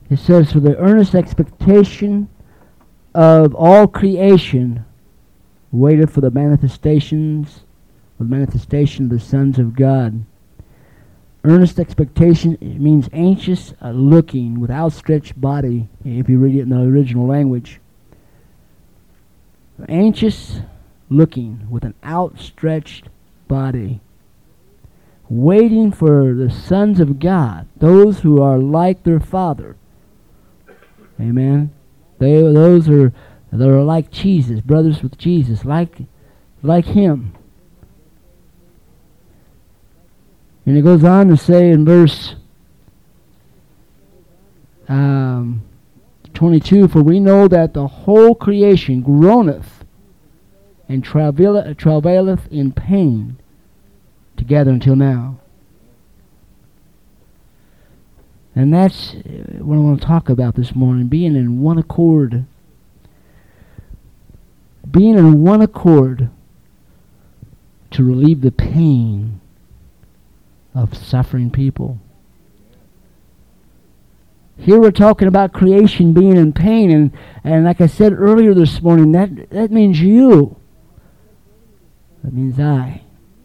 It says, for the earnest expectation of all creation waited for the manifestation of the sons of God. Earnest expectation, it means anxious looking with outstretched body, if you read it in the original language. Anxious looking with an outstretched body. Waiting for the sons of God, those who are like their Father. Amen. Those that are like Jesus, brothers with Jesus, like Him. And it goes on to say in verse 22, for we know that the whole creation groaneth and travaileth in pain together until now. And that's what I want to talk about this morning, being in one accord. Being in one accord to relieve the pain of suffering people. Here we're talking about creation being in pain, and like I said earlier this morning, that means you. That means I.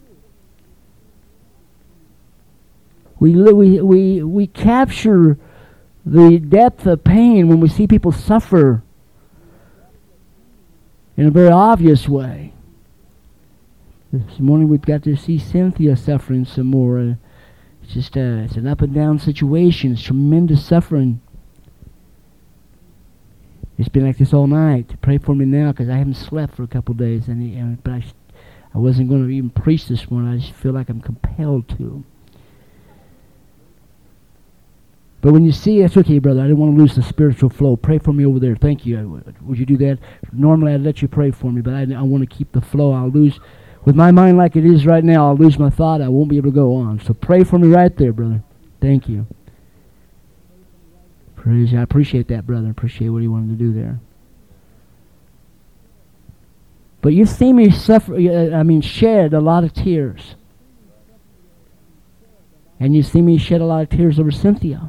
We capture the depth of pain when we see people suffer in a very obvious way. This morning we've got to see Cynthia suffering some more. It's just it's an up and down situation. It's tremendous suffering. It's been like this all night. Pray for me now because I haven't slept for a couple of days, but I wasn't going to even preach this morning. I just feel like I'm compelled to. But when you see, that's okay, brother. I didn't want to lose the spiritual flow. Pray for me over there. Thank you. Would you do that? Normally I'd let you pray for me, but I want to keep the flow. I'll lose, with my mind like it is right now, I'll lose my thought. I won't be able to go on. So pray for me right there, brother. Thank you. Praise you. I appreciate that, brother. I appreciate what you wanted to do there. But you've seen me shed a lot of tears. And you've seen me shed a lot of tears over Cynthia.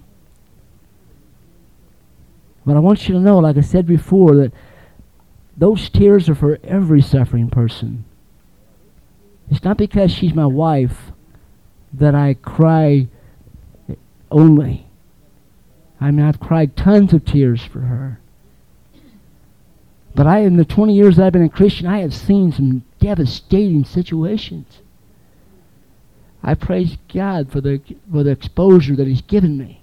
But I want you to know, like I said before, that those tears are for every suffering person. It's not because she's my wife that I cry only. I mean, I've cried tons of tears for her. But in the 20 years that I've been a Christian, I have seen some devastating situations. I praise God for the exposure that He's given me.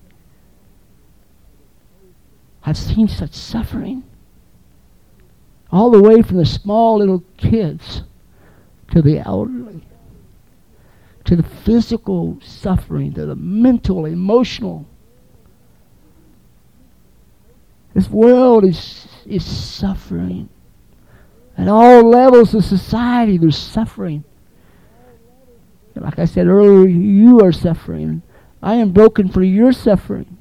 I've seen such suffering. All the way from the small little kids to the elderly, to the physical suffering, to the mental, emotional. This world is suffering. At all levels of society, there's suffering. Like I said earlier, you are suffering. I am broken for your suffering.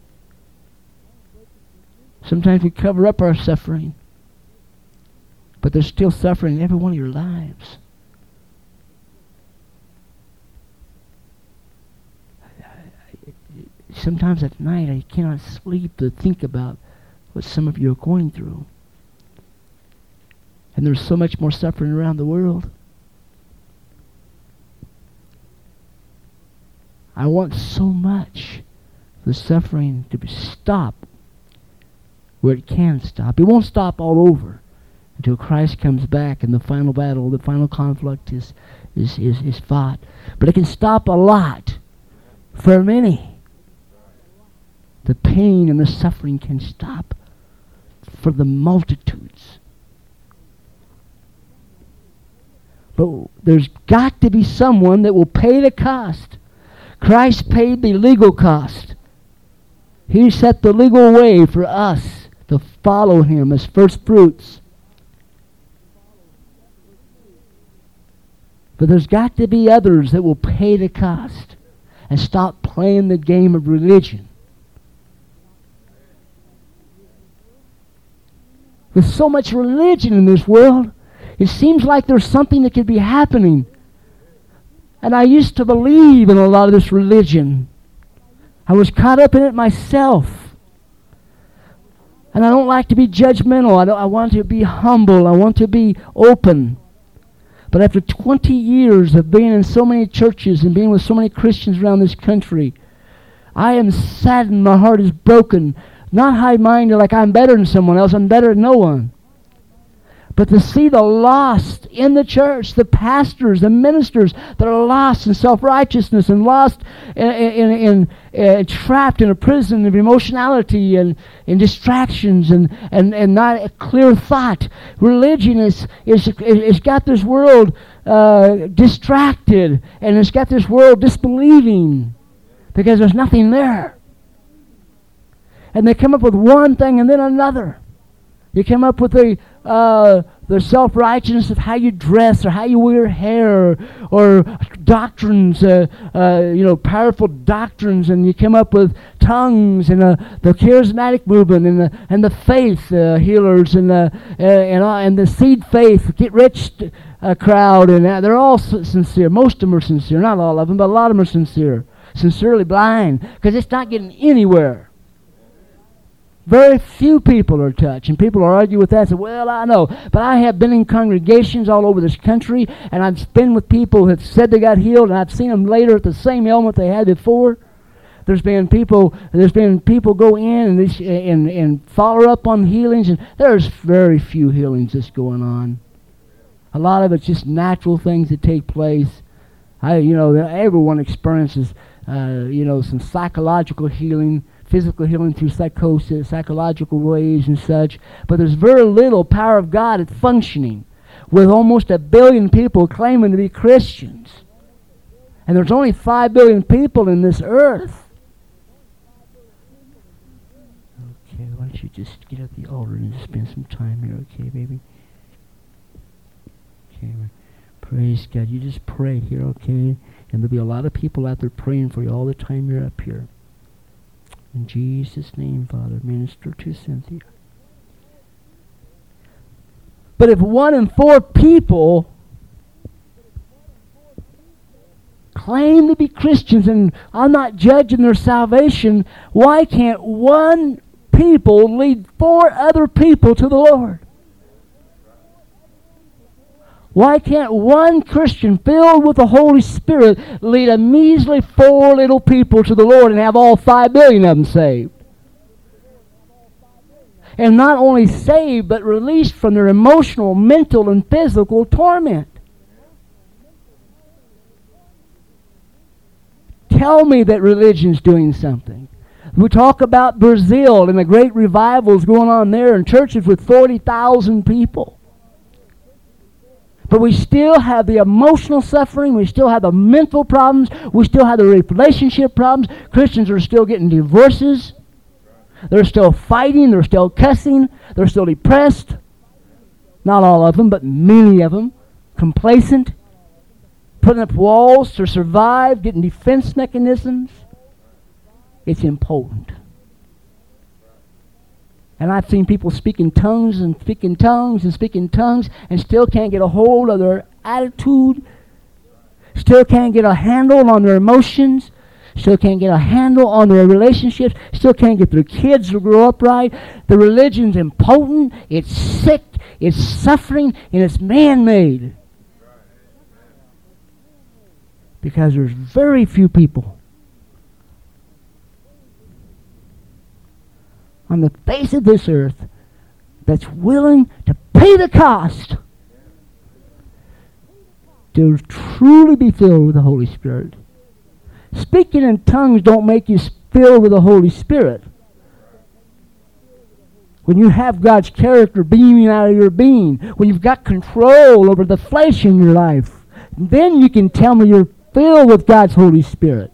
Sometimes we cover up our suffering. But there's still suffering in every one of your lives. Sometimes at night I cannot sleep to think about what some of you are going through. And there's so much more suffering around the world. I want so much for the suffering to stop where it can stop. It won't stop all over until Christ comes back and the final battle, the final conflict is fought. But it can stop a lot for many. The pain and the suffering can stop for the multitudes. But there's got to be someone that will pay the cost. Christ paid the legal cost. He set the legal way for us to follow Him as first fruits. But there's got to be others that will pay the cost and stop playing the game of religion. With so much religion in this world, it seems like there's something that could be happening. And I used to believe in a lot of this religion. I was caught up in it myself. And I don't like to be judgmental. I want to be humble. I want to be open. But after 20 years of being in so many churches and being with so many Christians around this country, I am saddened. My heart is broken. Not high-minded like I'm better than someone else. I'm better than no one. But to see the lost in the church, the pastors, the ministers that are lost in self-righteousness and lost in trapped in a prison of emotionality and distractions and not a clear thought. Religion is got this world distracted, and it's got this world disbelieving because there's nothing there. And they come up with one thing and then another. You come up with the self-righteousness of how you dress or how you wear your hair or doctrines, powerful doctrines, and you come up with tongues and the charismatic movement and the faith healers and the seed faith, get rich crowd, and they're all sincere. Most of them are sincere, not all of them, but a lot of them are sincere, sincerely blind, because it's not getting anywhere. Very few people are touched, and people argue with that and say, well, I know. But I have been in congregations all over this country, and I've been with people who have said they got healed, and I've seen them later at the same ailment they had before. There's been people go in and follow up on healings, and there's very few healings that's going on. A lot of it's just natural things that take place. Everyone experiences, some psychological healing, physical healing through psychosis, psychological ways and such. But there's very little power of God at functioning with almost 1 billion people claiming to be Christians. And there's only 5 billion people in this earth. Okay, why don't you just get at the altar and spend some time here, okay, baby? Okay, praise God. You just pray here, okay? And there'll be a lot of people out there praying for you all the time you're up here. In Jesus' name, Father, minister to Cynthia. But if 1 in 4 people claim to be Christians, and I'm not judging their salvation, why can't 1 people lead 4 other people to the Lord? Why can't 1 Christian filled with the Holy Spirit lead a measly 4 little people to the Lord and have all 5 billion of them saved? And not only saved, but released from their emotional, mental, and physical torment. Tell me that religion's doing something. We talk about Brazil and the great revivals going on there in churches with 40,000 people. But we still have the emotional suffering. We still have the mental problems. We still have the relationship problems. Christians are still getting divorces. They're still fighting. They're still cussing. They're still depressed. Not all of them, but many of them. Complacent. Putting up walls to survive. Getting defense mechanisms. It's impotent. And I've seen people speak in tongues and speak in tongues and speak in tongues and still can't get a hold of their attitude, still can't get a handle on their emotions, still can't get a handle on their relationships, still can't get their kids to grow up right. The religion's impotent, it's sick, it's suffering, and it's man-made. Because there's very few people on the face of this earth that's willing to pay the cost to truly be filled with the Holy Spirit. Speaking in tongues don't make you filled with the Holy Spirit. When you have God's character beaming out of your being, when you've got control over the flesh in your life, then you can tell me you're filled with God's Holy Spirit.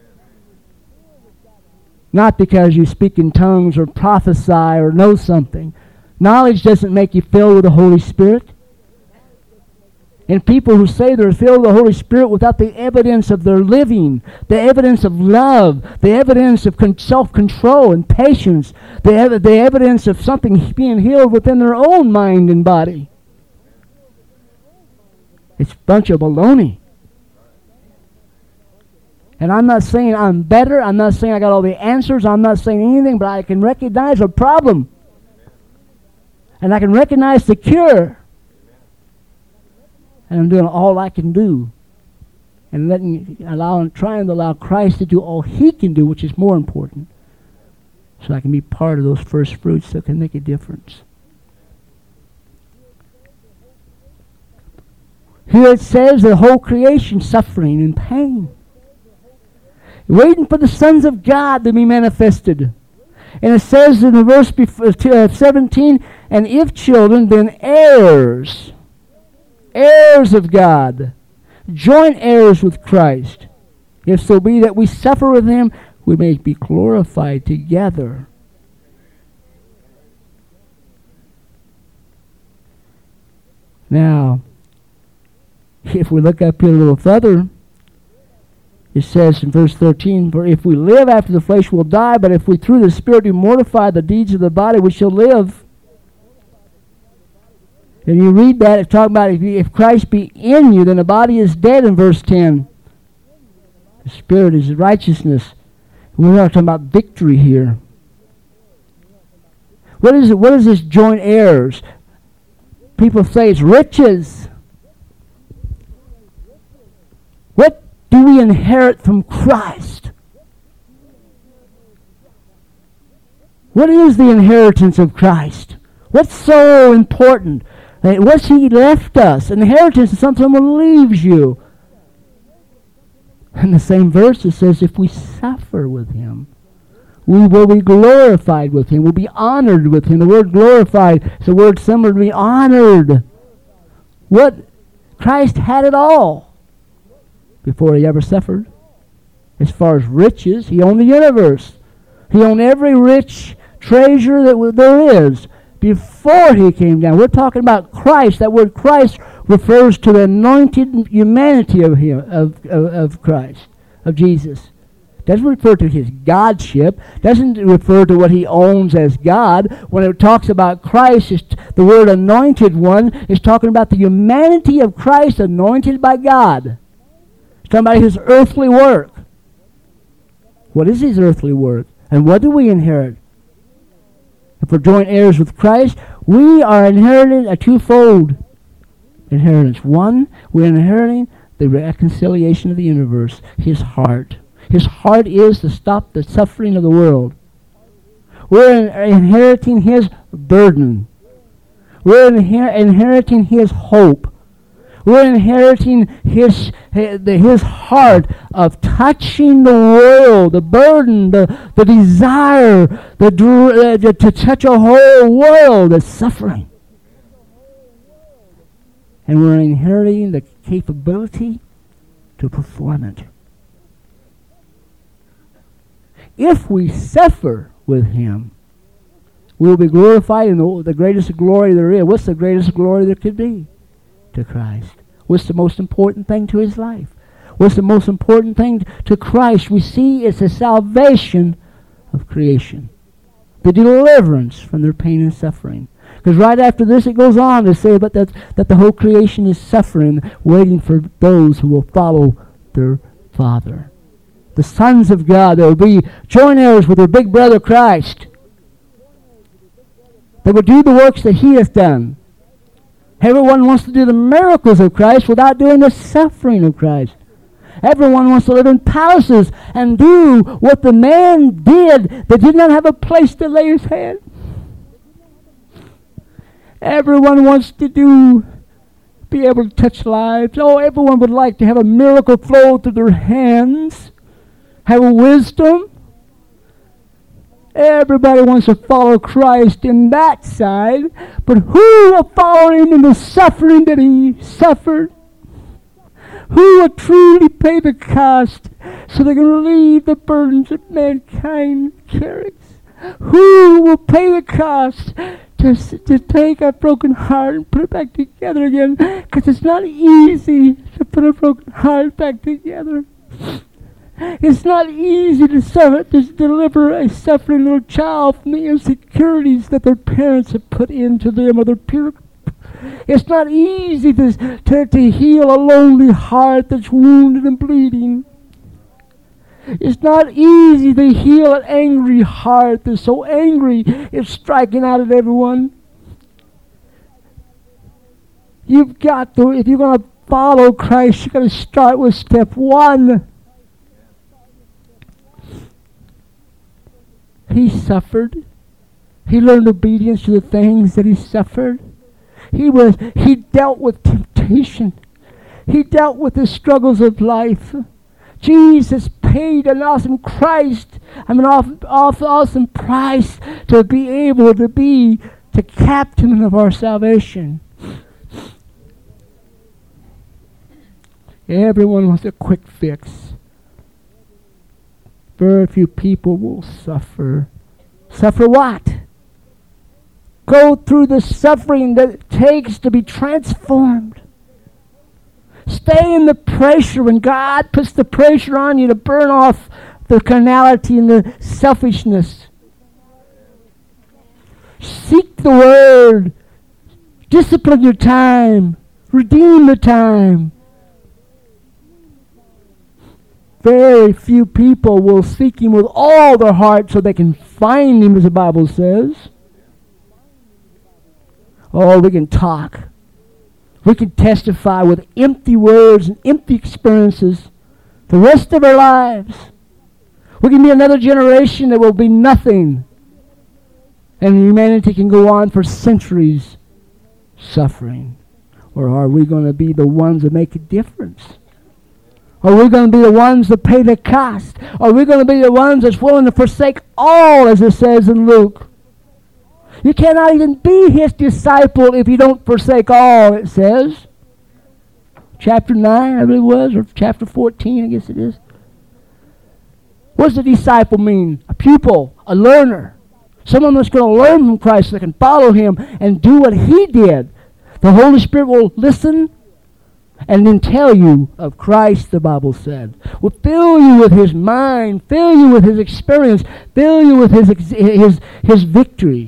Not because you speak in tongues or prophesy or know something. Knowledge doesn't make you filled with the Holy Spirit. And people who say they're filled with the Holy Spirit without the evidence of their living, the evidence of love, the evidence of self-control and patience, the evidence of something being healed within their own mind and body. It's a bunch of baloney. And I'm not saying I'm better. I'm not saying I got all the answers. I'm not saying anything, but I can recognize a problem. And I can recognize the cure. And I'm doing all I can do. And trying to allow Christ to do all He can do, which is more important. So I can be part of those first fruits that can make a difference. Here it says the whole creation suffering and pain, waiting for the sons of God to be manifested. And it says in the verse 17, and if children, then heirs, heirs of God, joint heirs with Christ, if so be that we suffer with Him, we may be glorified together. Now, if we look up here a little further, it says in verse 13, for if we live after the flesh, we'll die, but if we through the Spirit do mortify the deeds of the body, we shall live. And you read that, it's talking about if Christ be in you, then the body is dead in verse 10. The Spirit is righteousness. We're not talking about victory here. What is it? What is this joint heirs? People say it's riches. What do we inherit from Christ? What is the inheritance of Christ? What's so important? What's He left us? Inheritance is something someone leaves you. In the same verse it says, if we suffer with Him, we will be glorified with Him. We'll be honored with Him. The word glorified is a word similar to be honored. What? Christ had it all before He ever suffered. As far as riches, He owned the universe. He owned every rich treasure that there is before He came down. We're talking about Christ. That word Christ refers to the anointed humanity of Him, of Christ, of Jesus. Doesn't refer to His godship. Doesn't refer to what He owns as God. When it talks about Christ, the word anointed one is talking about the humanity of Christ anointed by God. It's talking about His earthly work. What is His earthly work? And what do we inherit? If we're joint heirs with Christ, we are inheriting a twofold inheritance. One, we're inheriting the reconciliation of the universe, His heart. His heart is to stop the suffering of the world. We're inheriting His burden. We're inheriting His hope. We're inheriting His heart of touching the world, the burden, the desire to touch a whole world that's suffering. And we're inheriting the capability to perform it. If we suffer with Him, we will be glorified in the greatest glory there is. What's the greatest glory there could be? To Christ. What's the most important thing to His life? What's the most important thing to Christ? We see it's the salvation of creation. The deliverance from their pain and suffering. Because right after this it goes on to say about that the whole creation is suffering, waiting for those who will follow their Father. The sons of God, they will be joint heirs with their big brother Christ. They will do the works that He has done. Everyone wants to do the miracles of Christ without doing the suffering of Christ. Everyone wants to live in palaces and do what the man did that did not have a place to lay his head. Everyone wants to be able to touch lives. Oh, everyone would like to have a miracle flow through their hands. Have a wisdom. Everybody wants to follow Christ in that side, but who will follow Him in the suffering that He suffered? Who will truly pay the cost so they can relieve the burdens that mankind carries? Who will pay the cost to take a broken heart and put it back together again? Because it's not easy to put a broken heart back together. It's not easy to deliver a suffering little child from the insecurities that their parents have put into them or their peer. It's not easy to heal a lonely heart that's wounded and bleeding. It's not easy to heal an angry heart that's so angry it's striking out at everyone. You've got to, if you're going to follow Christ, you've got to start with step one. He suffered. He learned obedience to the things that he suffered. He dealt with temptation. He dealt with the struggles of life. Jesus paid an awesome price to be able to be the captain of our salvation. Everyone wants a quick fix. Very few people will suffer. Suffer what? Go through the suffering that it takes to be transformed. Stay in the pressure when God puts the pressure on you to burn off the carnality and the selfishness. Seek the Word. Discipline your time. Redeem the time. Very few people will seek Him with all their heart so they can find Him, as the Bible says. Oh, we can talk. We can testify with empty words and empty experiences the rest of our lives. We can be another generation that will be nothing. And humanity can go on for centuries suffering. Or are we going to be the ones that make a difference? Are we going to be the ones that pay the cost? Are we going to be the ones that's willing to forsake all, as it says in Luke? You cannot even be His disciple if you don't forsake all, it says. Chapter 9, I believe it was, or chapter 14, I guess it is. What does a disciple mean? A pupil, a learner. Someone that's going to learn from Christ, that can follow Him and do what He did. The Holy Spirit will listen and then tell you of Christ, the Bible said. Will fill you with His mind, fill you with His experience, fill you with His victory.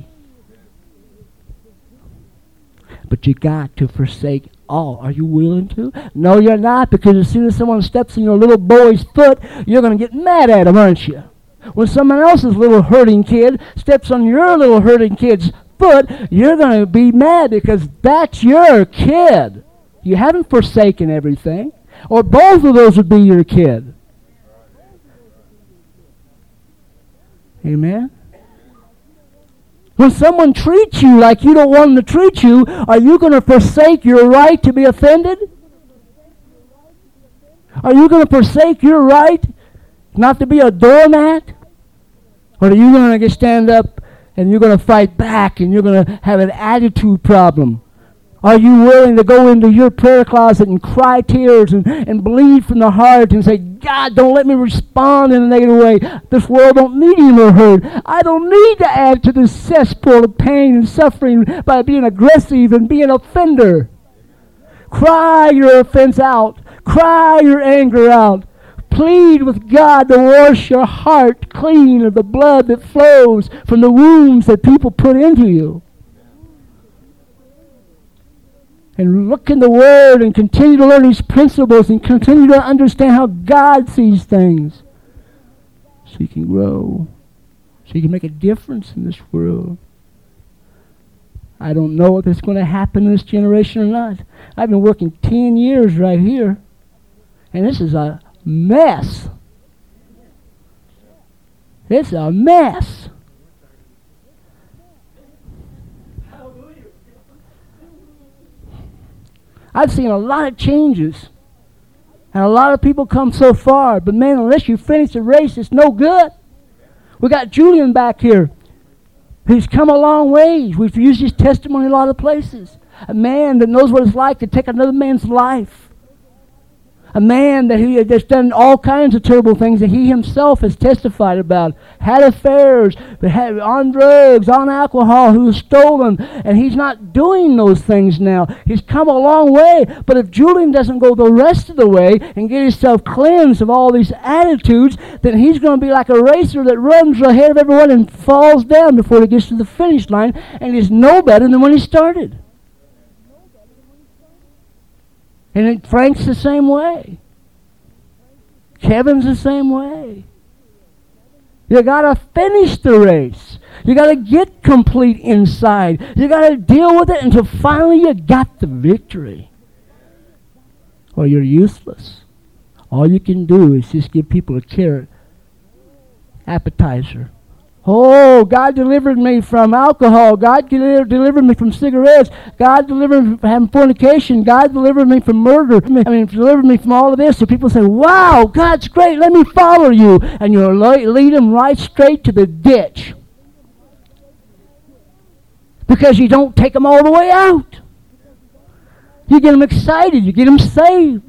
But you got to forsake all. Are you willing to? No, you're not, because as soon as someone steps on your little boy's foot, you're going to get mad at him, aren't you? When someone else's little hurting kid steps on your little hurting kid's foot, you're going to be mad because that's your kid. You haven't forsaken everything. Or both of those would be your kid. Amen? When someone treats you like you don't want them to treat you, are you going to forsake your right to be offended? Are you going to forsake your right not to be a doormat? Or are you going to stand up and you're going to fight back and you're going to have an attitude problem? Are you willing to go into your prayer closet and cry tears and bleed from the heart and say, God, don't let me respond in a negative way. This world don't need any more hurt. I don't need to add to this cesspool of pain and suffering by being aggressive and being an offender. Cry your offense out. Cry your anger out. Plead with God to wash your heart clean of the blood that flows from the wounds that people put into you. And look in the Word and continue to learn these principles and continue to understand how God sees things. So you can grow. So you can make a difference in this world. I don't know if it's going to happen in this generation or not. I've been working 10 years right here. And this is a mess. It's a mess. I've seen a lot of changes. And a lot of people come so far. But man, unless you finish the race, it's no good. We got Julian back here. He's come a long way. We've used his testimony in a lot of places. A man that knows what it's like to take another man's life. A man that he had just done all kinds of terrible things that he himself has testified about. Had affairs, had on drugs, on alcohol, who was stolen. And he's not doing those things now. He's come a long way. But if Julian doesn't go the rest of the way and get himself cleansed of all these attitudes, then he's going to be like a racer that runs ahead of everyone and falls down before he gets to the finish line. And he's no better than when he started. And Frank's the same way. Kevin's the same way. You got to finish the race. You got to get complete inside. You got to deal with it until finally you got the victory. Or you're useless. All you can do is just give people a carrot appetizer. Oh, God delivered me from alcohol. God delivered me from cigarettes. God delivered me from having fornication. God delivered me from murder. Delivered me from all of this. So people say, wow, God's great. Let me follow you. And you lead them right straight to the ditch. Because you don't take them all the way out. You get them excited. You get them saved.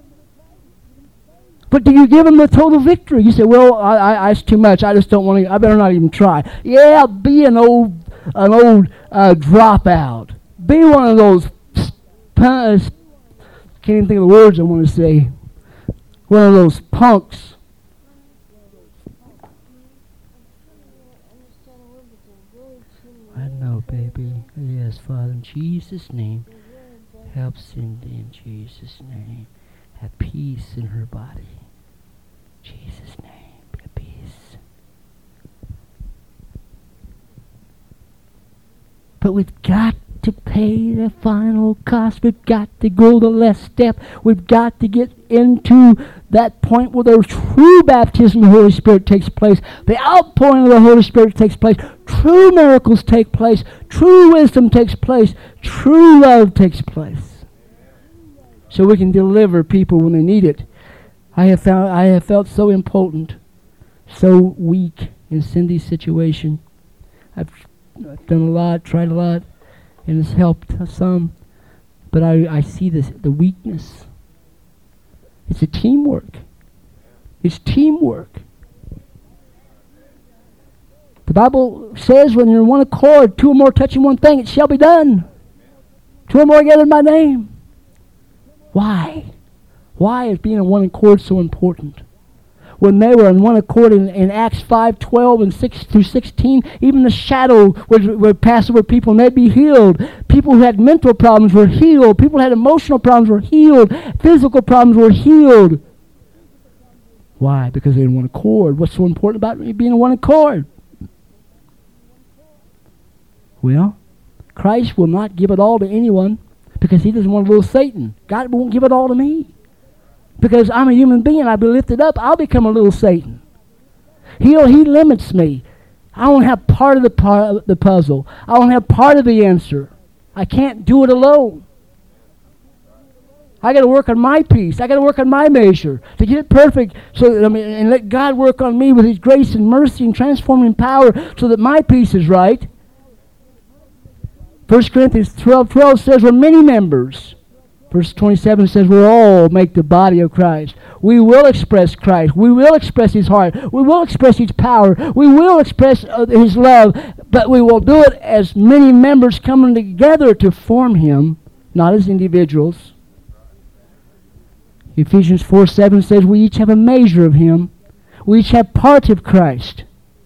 But do you give them the total victory? You say, well, it's too much. I just don't want to. I better not even try. Yeah, be an old dropout. Be one of those. Can't even think of the words I want to say. One of those punks. I know, baby. Yes, Father, in Jesus' name. Help Cindy in Jesus' name. Have peace in her body. Jesus' name, be at peace. But we've got to pay the final cost. We've got to go the last step. We've got to get into that point where the true baptism of the Holy Spirit takes place. The outpouring of the Holy Spirit takes place. True miracles take place. True wisdom takes place. True love takes place. So we can deliver people when they need it. I have felt so impotent, so weak in Cindy's situation. I've done a lot, tried a lot, and it's helped some. But I see the weakness. It's a teamwork. It's teamwork. The Bible says when you're in one accord, two or more touching one thing, it shall be done. Two or more gathered in my name. Why? Why is being in one accord so important? When they were in one accord in Acts 5:12 and 6 through 16, even the shadow would pass over people and they'd be healed. People who had mental problems were healed. People who had emotional problems were healed. Physical problems were healed. Why? Because they're in one accord. What's so important about being in one accord? Well, Christ will not give it all to anyone because he doesn't want a little Satan. God won't give it all to me. Because I'm a human being, I'll be lifted up, I'll become a little Satan. He limits me. I won't have part of the puzzle. I won't have part of the answer. I can't do it alone. I got to work on my piece. I got to work on my measure to get it perfect. And let God work on me with His grace and mercy and transforming power, so that my piece is right. 1 Corinthians 12:12 says we're many members. Verse 27 says we'll all make the body of Christ. We will express Christ. We will express His heart. We will express His power. We will express His love. But we will do it as many members coming together to form Him, not as individuals. Ephesians 4:7 says we each have a measure of Him. We each have part of Christ.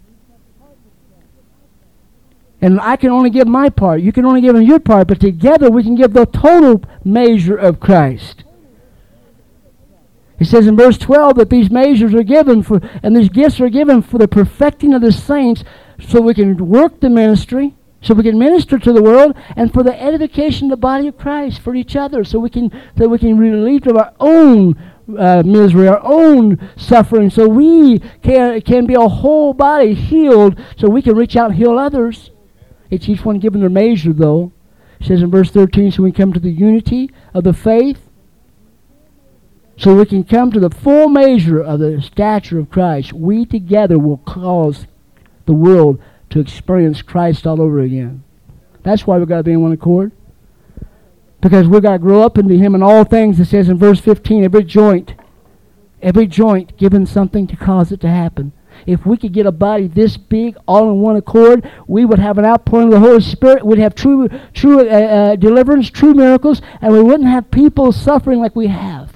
And I can only give my part. You can only give your part. But together we can give the total measure of Christ. It says in verse 12 that these measures are given for, and these gifts are given for the perfecting of the saints, so we can work the ministry, so we can minister to the world, and for the edification of the body of Christ, for each other, so we can relieve of our own misery, our own suffering, so we can be a whole body healed, so we can reach out and heal others. It's each one given their measure, though. It says in verse 13, so we come to the unity of the faith, so we can come to the full measure of the stature of Christ. We together will cause the world to experience Christ all over again. That's why we've got to be in one accord. Because we've got to grow up into Him in all things. It says in verse 15, every joint given something to cause it to happen. If we could get a body this big, all in one accord, we would have an outpouring of the Holy Spirit. We'd have true deliverance, true miracles, and we wouldn't have people suffering like we have.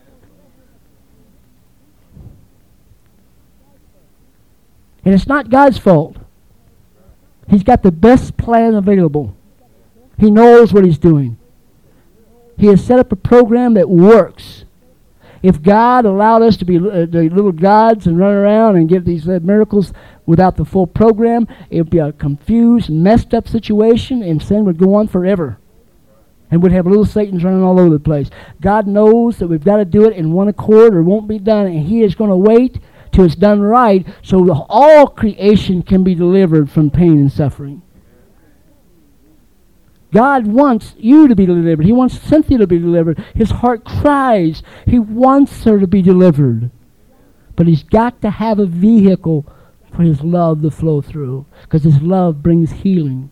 And it's not God's fault. He's got the best plan available. He knows what He's doing. He has set up a program that works. If God allowed us to be the little gods and run around and give these miracles without the full program, it would be a confused, messed up situation, and sin would go on forever. And we'd have little Satans running all over the place. God knows that we've got to do it in one accord or it won't be done, and He is going to wait till it's done right so all creation can be delivered from pain and suffering. God wants you to be delivered. He wants Cynthia to be delivered. His heart cries. He wants her to be delivered. But He's got to have a vehicle for His love to flow through, because His love brings healing.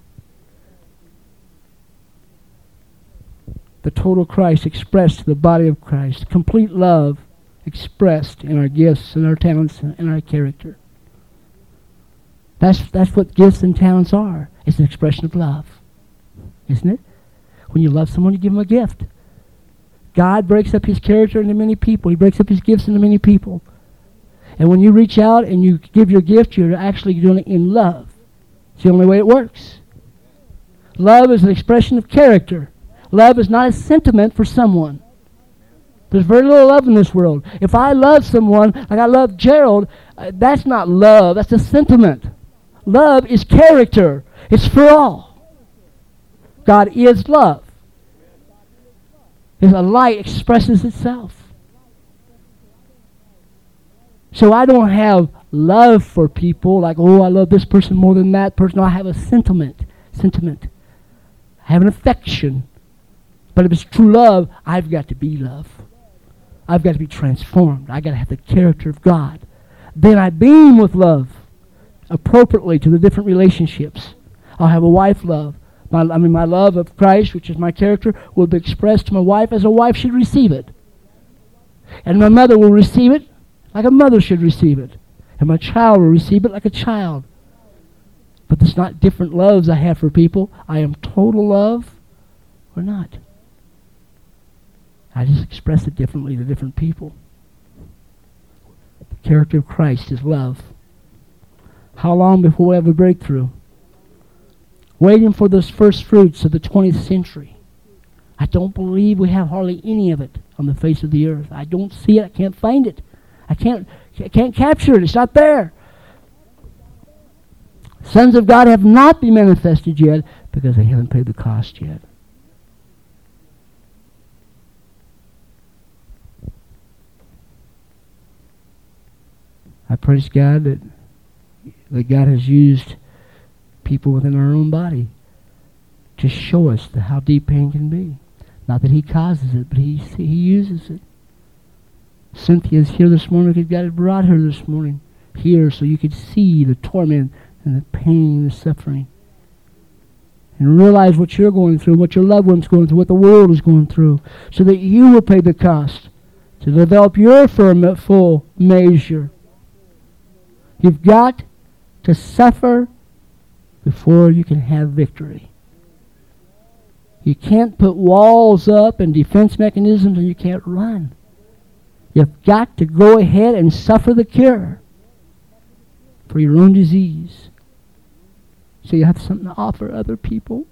The total Christ expressed to the body of Christ. Complete love expressed in our gifts and our talents and our character. That's what gifts and talents are. It's an expression of love. Isn't it? When you love someone, you give them a gift. God breaks up His character into many people. He breaks up His gifts into many people. And when you reach out and you give your gift, you're actually doing it in love. It's the only way it works. Love is an expression of character. Love is not a sentiment for someone. There's very little love in this world. If I love someone, like I love Gerald, that's not love. That's a sentiment. Love is character. It's for all. God is love. His light expresses itself. So I don't have love for people like, oh, I love this person more than that person. No, I have a sentiment. I have an affection. But if it's true love, I've got to be love. I've got to be transformed. I've got to have the character of God. Then I beam with love appropriately to the different relationships. I'll have a wife love. My love of Christ, which is my character, will be expressed to my wife as a wife should receive it. And my mother will receive it like a mother should receive it. And my child will receive it like a child. But there's not different loves I have for people. I am total love or not. I just express it differently to different people. The character of Christ is love. How long before we have a breakthrough? Waiting for those first fruits of the 20th century. I don't believe we have hardly any of it on the face of the earth. I don't see it. I can't find it. I can't capture it. It's not there. Sons of God have not been manifested yet because they haven't paid the cost yet. I praise God that God has used people within our own body to show us how deep pain can be. Not that He causes it, but He uses it. Cynthia's here this morning because God had brought her this morning here so you could see the torment and the pain and the suffering. And realize what you're going through, what your loved one's going through, what the world is going through, so that you will pay the cost to develop your full measure. You've got to suffer before you can have victory. You can't put walls up and defense mechanisms and you can't run. You've got to go ahead and suffer the cure for your own disease. So you have something to offer other people.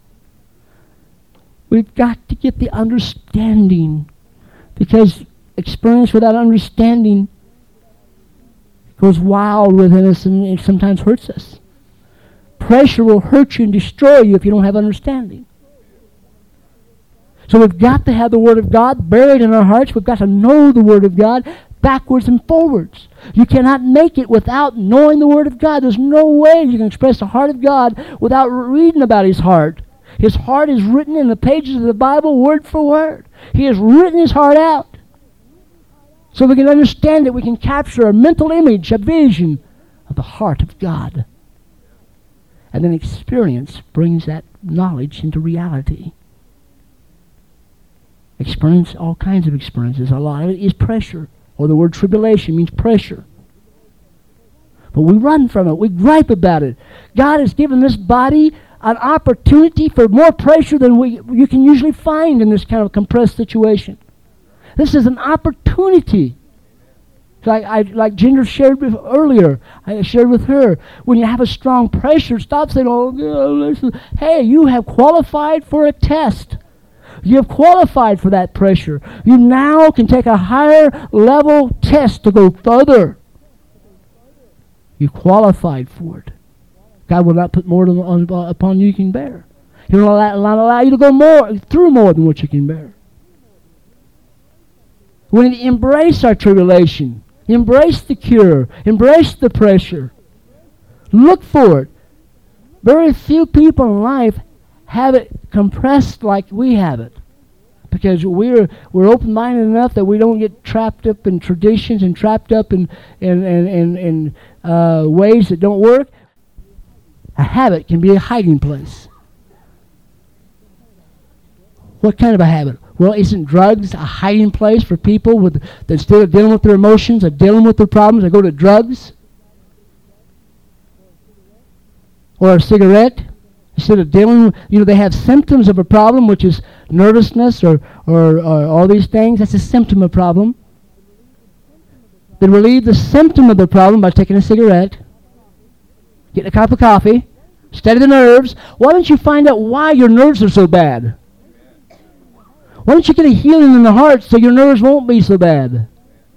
We've got to get the understanding, because experience without understanding goes wild within us and it sometimes hurts us. Pressure will hurt you and destroy you if you don't have understanding. So we've got to have the Word of God buried in our hearts. We've got to know the Word of God backwards and forwards. You cannot make it without knowing the Word of God. There's no way you can express the heart of God without reading about His heart. His heart is written in the pages of the Bible word for word. He has written His heart out. So we can understand it. We can capture a mental image, a vision of the heart of God. And then experience brings that knowledge into reality. Experience, all kinds of experiences. A lot of it is pressure. Or the word tribulation means pressure. But we run from it. We gripe about it. God has given this body an opportunity for more pressure than you can usually find in this kind of compressed situation. This is an opportunity. Like Ginger shared with earlier, I shared with her, when you have a strong pressure, stop saying, oh, listen. Hey, you have qualified for a test. You have qualified for that pressure. You now can take a higher level test to go further. You qualified for it. God will not put more upon you can bear. He will not allow you to go through more than what you can bear. We need to embrace our tribulation. Embrace the cure. Embrace the pressure. Look for it. Very few people in life have it compressed like we have it. Because we're open-minded enough that we don't get trapped up in traditions and trapped up in ways that don't work. A habit can be a hiding place. What kind of a habit? Well, isn't drugs a hiding place for people that instead of dealing with their emotions or dealing with their problems, they go to drugs? Or a cigarette? Instead of dealing, they have symptoms of a problem, which is nervousness or all these things. That's a symptom of a problem. They relieve the symptom of the problem by taking a cigarette, getting a cup of coffee, steady the nerves. Why don't you find out why your nerves are so bad? Why don't you get a healing in the heart so your nerves won't be so bad?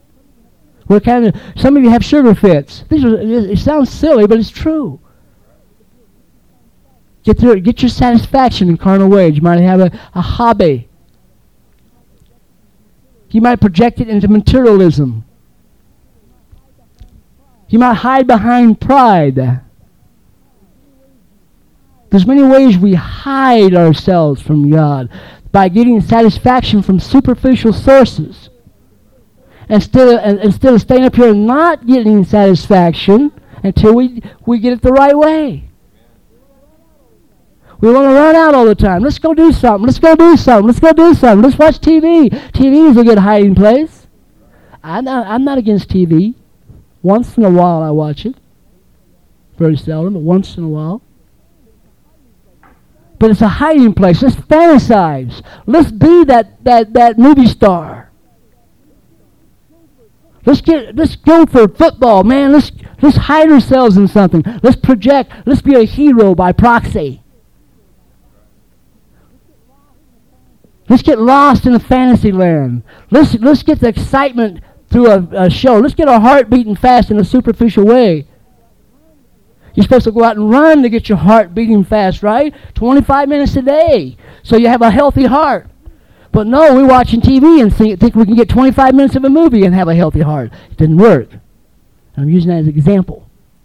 Some of you have sugar fits. It sounds silly, but it's true. Get your satisfaction in carnal ways. You might have a hobby. You might project it into materialism. You might hide behind pride. There's many ways we hide ourselves from God. By getting satisfaction from superficial sources. Instead of staying up here and not getting satisfaction until we get it the right way. We want to run out all the time. Let's go do something. Let's go do something. Let's go do something. Let's watch TV. TV is a good hiding place. I'm not against TV. Once in a while I watch it. Very seldom, but once in a while. But it's a hiding place. Let's fantasize. Let's be that movie star. Let's go for football, man. Let's hide ourselves in something. Let's project. Let's be a hero by proxy. Let's get lost in a fantasy land. Let's get the excitement through a show. Let's get our heart beating fast in a superficial way. You're supposed to go out and run to get your heart beating fast, right? 25 minutes a day, so you have a healthy heart. But no, we're watching TV and think we can get 25 minutes of a movie and have a healthy heart. It didn't work. I'm using that as an example.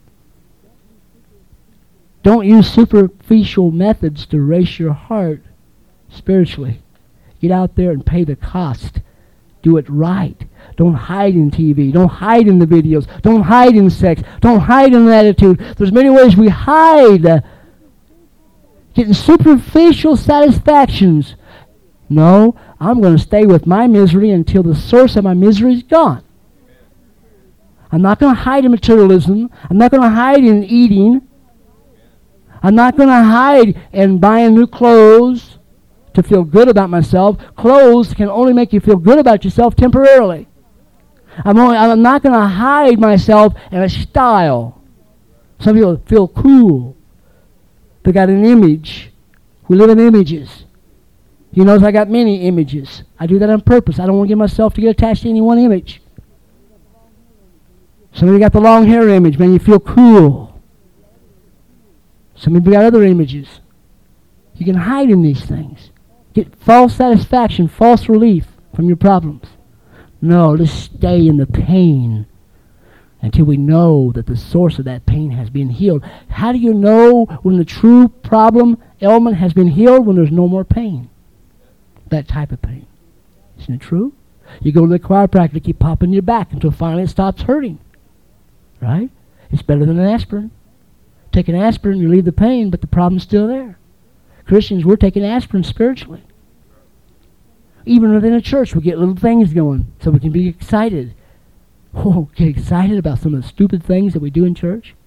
Don't use superficial methods to race your heart spiritually. Get out there and pay the cost. Do it right. Don't hide in TV. Don't hide in the videos. Don't hide in sex. Don't hide in attitude. There's many ways we hide. Getting superficial satisfactions. No, I'm going to stay with my misery until the source of my misery is gone. I'm not going to hide in materialism. I'm not going to hide in eating. I'm not going to hide in buying new clothes to feel good about myself. Clothes can only make you feel good about yourself temporarily. I'm not going to hide myself in a style. Some people feel cool. They got an image. We live in images. He knows I got many images. I do that on purpose. I don't want to get myself to get attached to any one image. Some of you got the long hair image, man. You feel cool. Some of you got other images. You can hide in these things. Get false satisfaction, false relief from your problems. No, let's stay in the pain until we know that the source of that pain has been healed. How do you know when the true problem, ailment, has been healed? When there's no more pain. That type of pain. Isn't it true? You go to the chiropractor, keep popping your back until finally it stops hurting. Right? It's better than an aspirin. Take an aspirin, you relieve the pain, but the problem's still there. Christians, we're taking aspirin spiritually. Even within a church, we get little things going so we can be excited. Oh, get excited about some of the stupid things that we do in church.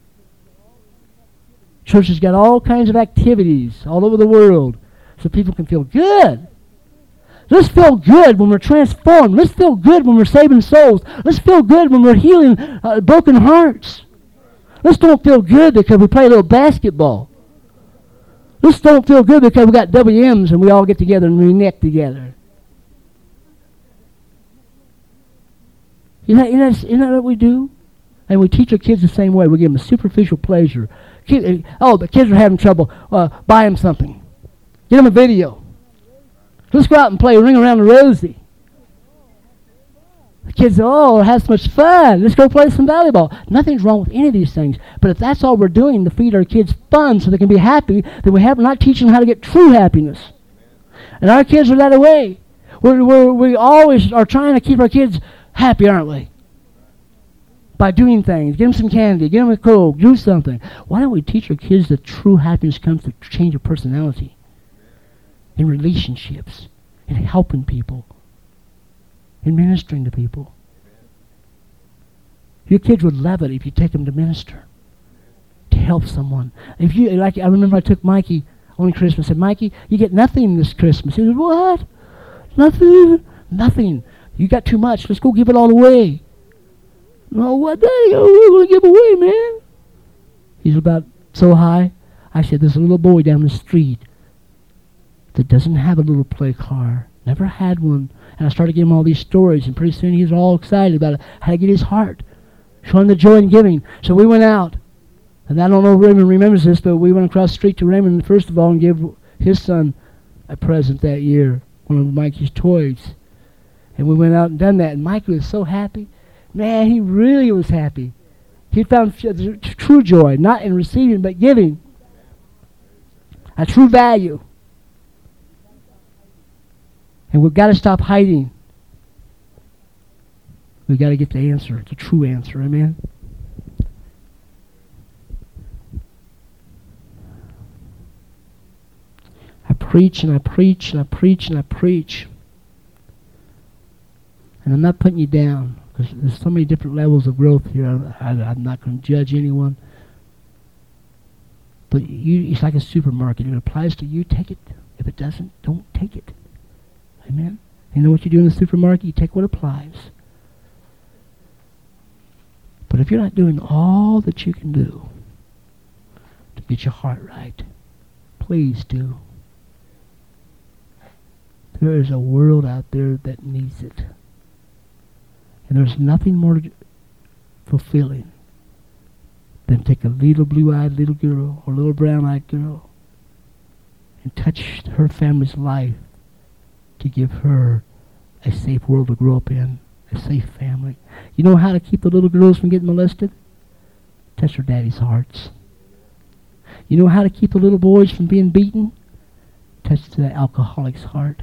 Church has got all kinds of activities all over the world so people can feel good. Let's feel good when we're transformed. Let's feel good when we're saving souls. Let's feel good when we're healing broken hearts. Let's don't feel good because we play a little basketball. This don't feel good because we got WMs and we all get together and we neck together. Isn't that what we do? And we teach our kids the same way. We give them a superficial pleasure. The kids are having trouble. Buy them something. Get them a video. Let's go out and play Ring Around the Rosie. The kids say, have so much fun. Let's go play some volleyball. Nothing's wrong with any of these things. But if that's all we're doing to feed our kids fun so they can be happy, then we're not teaching them how to get true happiness. And our kids are that way. We always are trying to keep our kids happy, aren't we? By doing things. Give them some candy. Give them a Coke. Do something. Why don't we teach our kids that true happiness comes to change of personality? In relationships. In helping people. In ministering to people. Your kids would love it if you take them to minister. To help someone. I remember I took Mikey on Christmas. I said, Mikey, you get nothing this Christmas. He said, what? Nothing? Nothing. You got too much. Let's go give it all away. No, what, Daddy? What are we going to give away, man? He's about so high. I said, there's a little boy down the street that doesn't have a little play car. Never had one. And I started giving him all these stories, and pretty soon he was all excited about it, how to get his heart. Show him the joy in giving. So we went out. And I don't know if Raymond remembers this, but we went across the street to Raymond, first of all, and gave his son a present that year, one of Mikey's toys. And we went out and done that, and Mikey was so happy. Man, he really was happy. He found true joy, not in receiving, but giving. A true value. And we've got to stop hiding. We've got to get the answer, the true answer. Amen? I preach and I preach and I preach and I preach. And I'm not putting you down. Because there's so many different levels of growth here. I'm not going to judge anyone. But it's like a supermarket. If it applies to you, take it. If it doesn't, don't take it. Amen? You know what you do in the supermarket? You take what applies. But if you're not doing all that you can do to get your heart right, please do. There is a world out there that needs it. And there's nothing more fulfilling than take a little blue-eyed little girl or little brown-eyed girl and touch her family's life to give her a safe world to grow up in, a safe family. You know how to keep the little girls from getting molested? Touch their daddy's hearts. You know how to keep the little boys from being beaten? Touch the alcoholic's heart.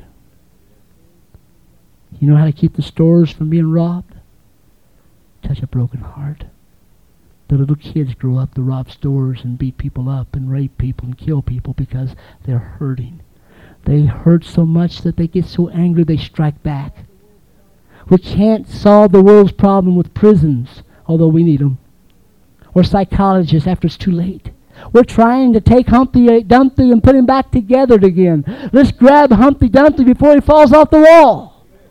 You know how to keep the stores from being robbed? Touch a broken heart. The little kids grow up to rob stores and beat people up and rape people and kill people because they're hurting. They hurt so much that they get so angry they strike back. We can't solve the world's problem with prisons, although we need them. Or psychologists after it's too late. We're trying to take Humpty Dumpty and put him back together again. Let's grab Humpty Dumpty before he falls off the wall.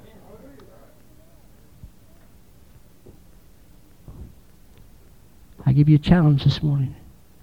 I give you a challenge this morning.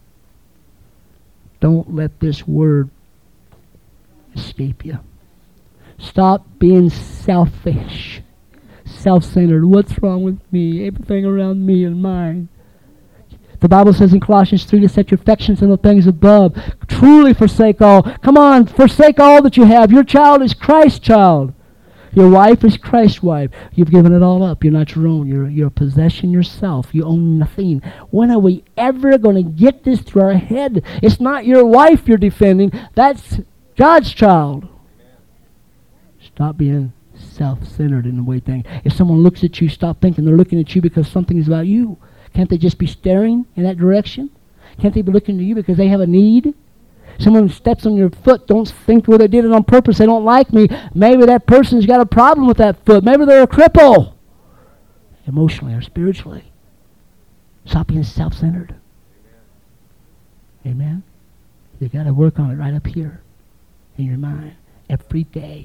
Don't let this word escape you. Stop being selfish, self-centered. What's wrong with me? Everything around me and mine. The Bible says in Colossians 3 to set your affections on the things above. Truly forsake all. Come on, forsake all that you have. Your child is Christ's child. Your wife is Christ's wife. You've given it all up. You're not your own. You're a possession yourself. You own nothing. When are we ever going to get this through our head? It's not your wife you're defending. That's God's child. Stop being self-centered in the way things. If someone looks at you, stop thinking they're looking at you because something is about you. Can't they just be staring in that direction? Can't they be looking to you because they have a need? Someone steps on your foot, don't think they did it on purpose. They don't like me. Maybe that person's got a problem with that foot. Maybe they're a cripple. Emotionally or spiritually. Stop being self-centered. Amen? You got to work on it right up here in your mind every day.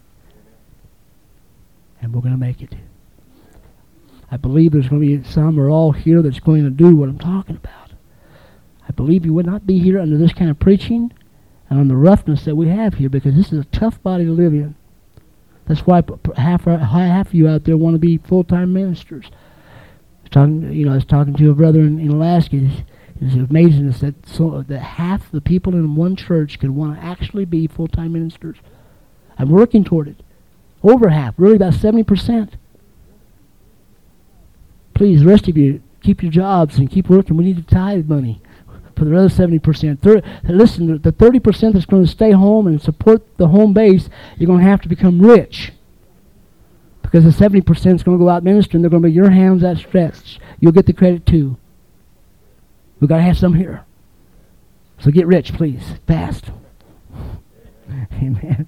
And we're going to make it. I believe there's going to be some or all here that's going to do what I'm talking about. I believe you would not be here under this kind of preaching and on the roughness that we have here, because this is a tough body to live in. That's why half of you out there want to be full-time ministers. I was talking to a brother in Alaska. It's amazing that half the people in one church could want to actually be full-time ministers. I'm working toward it. Over half, really about 70%. Please, the rest of you, keep your jobs and keep working. We need to tithe money for the other 70%. Listen, the 30% that's going to stay home and support the home base, you're going to have to become rich. Because the 70% is going to go out ministering. They're going to be your hands outstretched. You'll get the credit too. We've got to have some here. So get rich, please. Fast. Amen.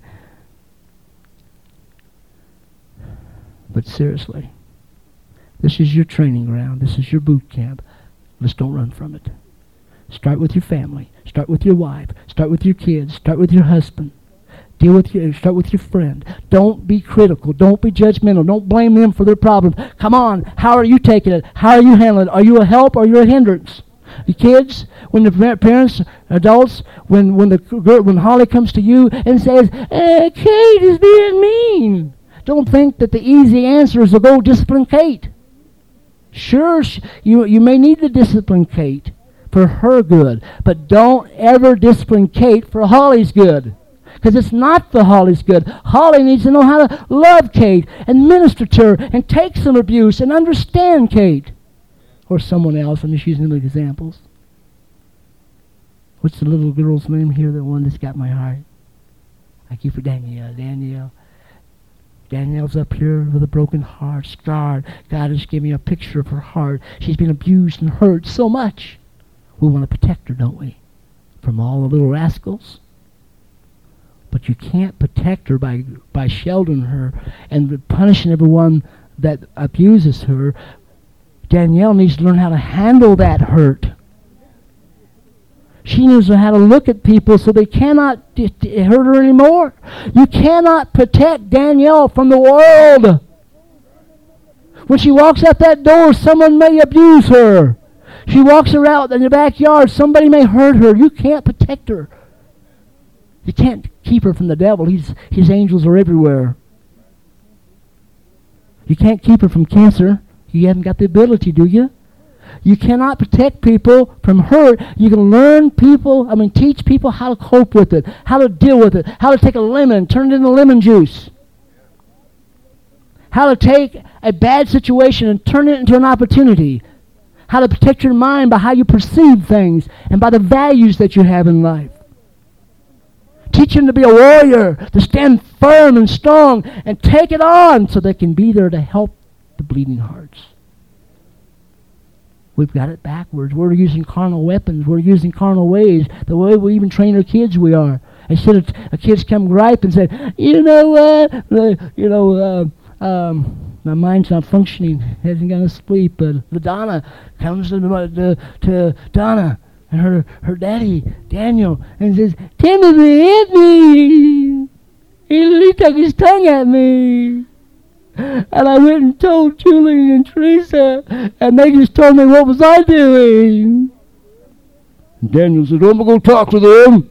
But seriously, this is your training ground. This is your boot camp. Let's don't run from it. Start with your family. Start with your wife. Start with your kids. Start with your husband. Start with your friend. Don't be critical. Don't be judgmental. Don't blame them for their problems. Come on. How are you taking it? How are you handling it? Are you a help or are you a hindrance? The kids, when the parents, adults, when Holly comes to you and says, Kate is being mean. Don't think that the easy answer is to go discipline Kate. Sure, you may need to discipline Kate for her good, but don't ever discipline Kate for Holly's good. Because it's not for Holly's good. Holly needs to know how to love Kate and minister to her and take some abuse and understand Kate. Or someone else. I'm just using the examples. What's the little girl's name here, the one that's got my heart? I keep her Danielle. Danielle's up here with a broken heart, scarred. God has given me a picture of her heart. She's been abused and hurt so much. We want to protect her, don't we? From all the little rascals. But you can't protect her by sheltering her and punishing everyone that abuses her. Danielle needs to learn how to handle that hurt. She knows how to look at people so they cannot hurt her anymore. You cannot protect Danielle from the world. When she walks out that door, someone may abuse her. She walks around in the backyard, somebody may hurt her. You can't protect her. You can't keep her from the devil. His angels are everywhere. You can't keep her from cancer. You haven't got the ability, do you? You cannot protect people from hurt. You can teach people how to cope with it, how to deal with it, how to take a lemon and turn it into lemon juice. How to take a bad situation and turn it into an opportunity. How to protect your mind by how you perceive things and by the values that you have in life. Teach them to be a warrior, to stand firm and strong and take it on so they can be there to help the bleeding hearts. We've got it backwards. We're using carnal weapons. We're using carnal ways. The way we even train our kids, we are. Instead of a kid's come gripe and say, you know what, my mind's not functioning, hasn't gone to sleep. But Donna comes to Donna and her daddy, Daniel, and says, Timothy hit me. He took his tongue at me. And I went and told Julie and Teresa, and they just told me what was I doing. Daniel said, I'm going to go talk to them.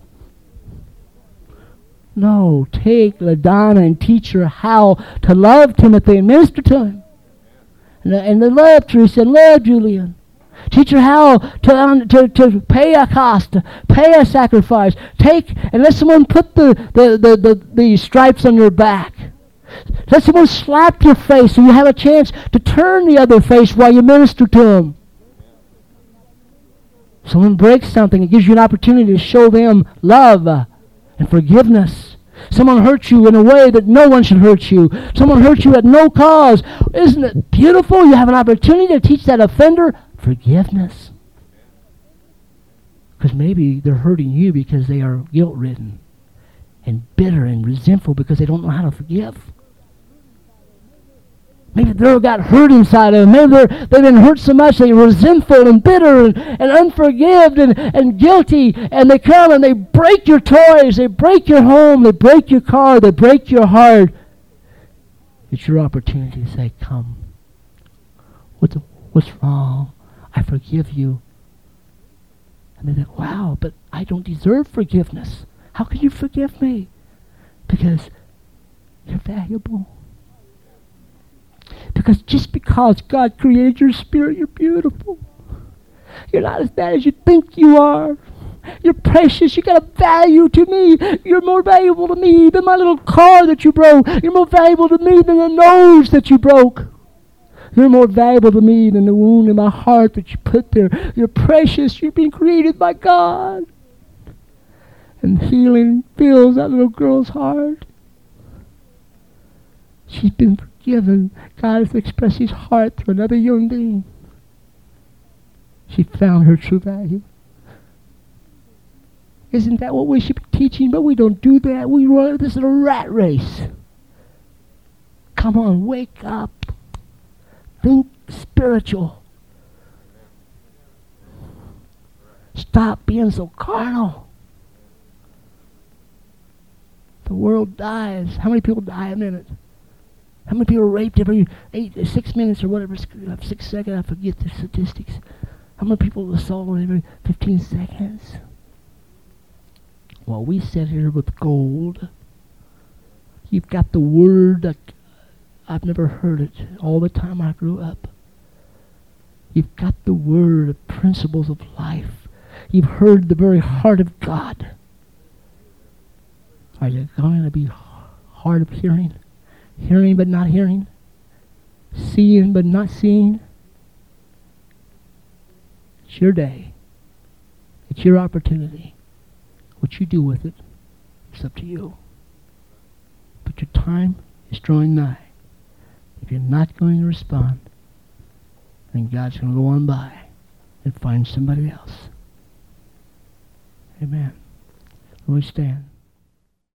No, take LaDonna and teach her how to love Timothy and minister to him. And to love Teresa and love Julian. Teach her how to pay a cost, to pay a sacrifice. Take and let someone put the stripes on your back. Let someone slap your face so you have a chance to turn the other face while you minister to them. Someone breaks something, it gives you an opportunity to show them love and forgiveness. Someone hurt you in a way that no one should hurt you. Someone hurt you at no cause. Isn't it beautiful? You have an opportunity to teach that offender forgiveness. Because maybe they're hurting you because they are guilt-ridden and bitter and resentful because they don't know how to forgive. Maybe they've got hurt inside of them. Maybe they've been hurt so much they're resentful and bitter and unforgived and guilty. And they come and they break your toys. They break your home. They break your car. They break your heart. It's your opportunity to say, come. What's wrong? I forgive you. And they think, wow, but I don't deserve forgiveness. How can you forgive me? Because you're valuable. Because just because God created your spirit, you're beautiful. You're not as bad as you think you are. You're precious. You got a value to me. You're more valuable to me than my little car that you broke. You're more valuable to me than the nose that you broke. You're more valuable to me than the wound in my heart that you put there. You're precious. You've been created by God. And healing fills that little girl's heart. She's been forgiven. God has expressed his heart through another human being. She found her true value. Isn't that what we should be teaching? But we don't do that. We run this is a rat race. Come on, wake up. Think spiritual. Stop being so carnal. The world dies. How many people die a minute? How many people are raped every 6 minutes or whatever, 6 seconds? I forget the statistics. How many people are assaulted every 15 seconds? Well, we sit here with gold. You've got the word that I've never heard it all the time I grew up. You've got the word of principles of life. You've heard the very heart of God. Are you going to be hard of hearing? Hearing but not hearing? Seeing but not seeing? It's your day. It's your opportunity. What you do with it, it's up to you. But your time is drawing nigh. If you're not going to respond, then God's going to go on by and find somebody else. Amen. Will we stand?